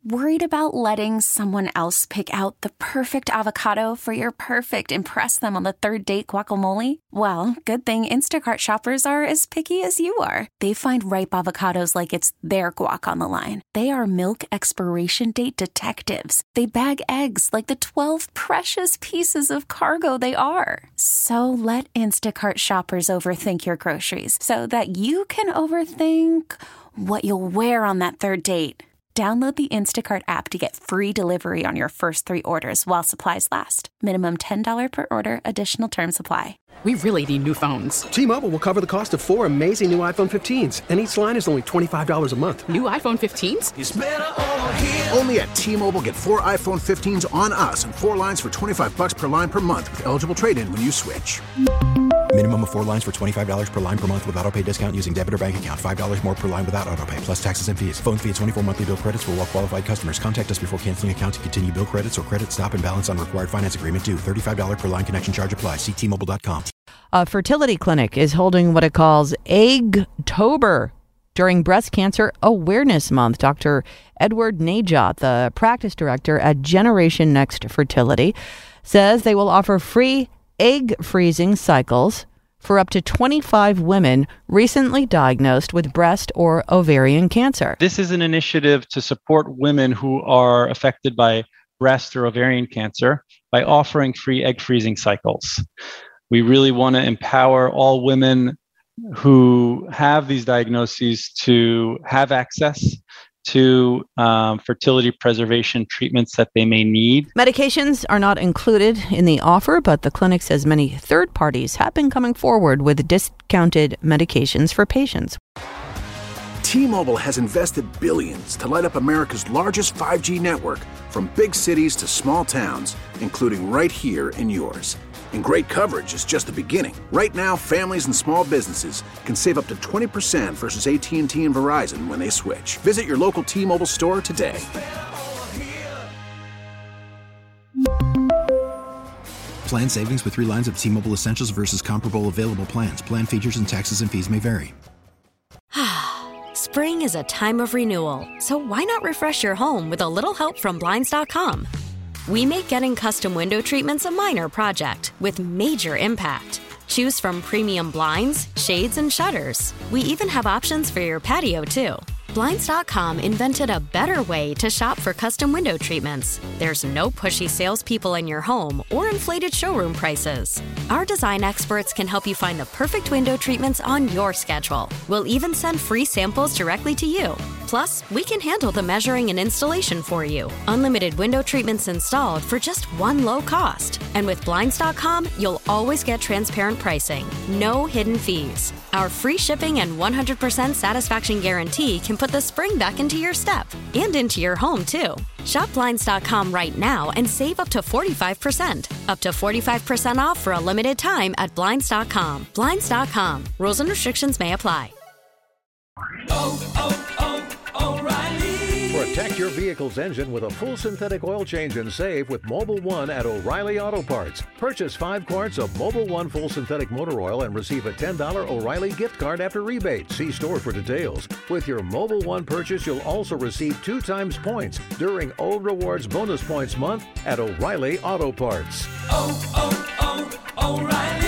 Worried about letting someone else pick out the perfect avocado for your perfect impress them on the third date guacamole? Well, good thing Instacart shoppers are as picky as you are. They find ripe avocados like it's their guac on the line. They are milk expiration date detectives. They bag eggs like the 12 precious pieces of cargo they are. So let Instacart shoppers overthink your groceries so that you can overthink what you'll wear on that third date. Download the Instacart app to get free delivery on your first 3 orders while supplies last. Minimum $10 per order. Additional terms apply. We really need new phones. T-Mobile will cover the cost of 4 amazing new iPhone 15s, and each line is only $25 a month. New iPhone 15s? It's better over here. Only at T-Mobile, get 4 iPhone 15s on us and 4 lines for $25 per line per month with eligible trade-in when you switch. Minimum of 4 lines for $25 per line per month with autopay discount using debit or bank account. $5 more per line without autopay, plus taxes and fees. Phone fee at 24 monthly bill credits for well-qualified customers. Contact us before canceling account to continue bill credits or credit stop and balance on required finance agreement due. $35 per line connection charge applies. See T-Mobile.com. A fertility clinic is holding what it calls Eggtober during Breast Cancer Awareness Month. Dr. Edward Najat, the practice director at Generation Next Fertility, says they will offer free egg freezing cycles for up to 25 women recently diagnosed with breast or ovarian cancer. This is an initiative to support women who are affected by breast or ovarian cancer by offering free egg freezing cycles. We really want to empower all women who have these diagnoses to have access to fertility preservation treatments that they may need. Medications are not included in the offer, but the clinic says many third parties have been coming forward with discounted medications for patients. T-Mobile has invested billions to light up America's largest 5G network, from big cities to small towns, including right here in yours. And great coverage is just the beginning. Right now, families and small businesses can save up to 20% versus AT&T and Verizon when they switch. Visit your local T-Mobile store today. Plan savings with 3 lines of T-Mobile Essentials versus comparable available plans. Plan features and taxes and fees may vary. Spring is a time of renewal, so why not refresh your home with a little help from Blinds.com? We make getting custom window treatments a minor project with major impact. Choose from premium blinds, shades, and shutters. We even have options for your patio, too. Blinds.com invented a better way to shop for custom window treatments. There's no pushy salespeople in your home or inflated showroom prices. Our design experts can help you find the perfect window treatments on your schedule. We'll even send free samples directly to you. Plus, we can handle the measuring and installation for you. Unlimited window treatments installed for just one low cost. And with Blinds.com, you'll always get transparent pricing. No hidden fees. Our free shipping and 100% satisfaction guarantee can put the spring back into your step and into your home, too. Shop Blinds.com right now and save up to 45%. Up to 45% off for a limited time at Blinds.com. Blinds.com. Rules and restrictions may apply. Protect your vehicle's engine with a full synthetic oil change and save with Mobil 1 at O'Reilly Auto Parts. Purchase 5 quarts of Mobil 1 full synthetic motor oil and receive a $10 O'Reilly gift card after rebate. See store for details. With your Mobil 1 purchase, you'll also receive 2 times points during O Rewards Bonus Points Month at O'Reilly Auto Parts. O'Reilly.